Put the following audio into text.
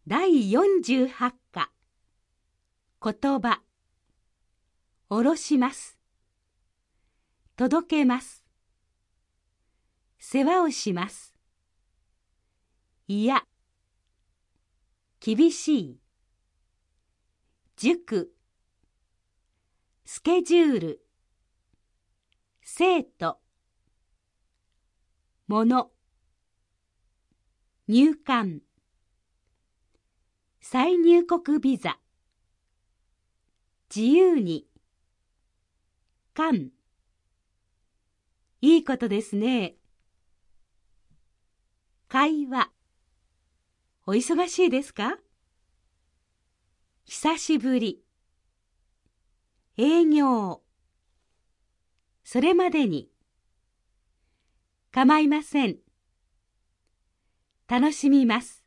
第48課。言葉。おろします。届けます。世話をします。いや。厳しい。塾。スケジュール。生徒。もの。入管。再入国ビザ。自由に。官。いいことですね。会話。お忙しいですか？久しぶり。営業。それまでに。構いません。楽しみます。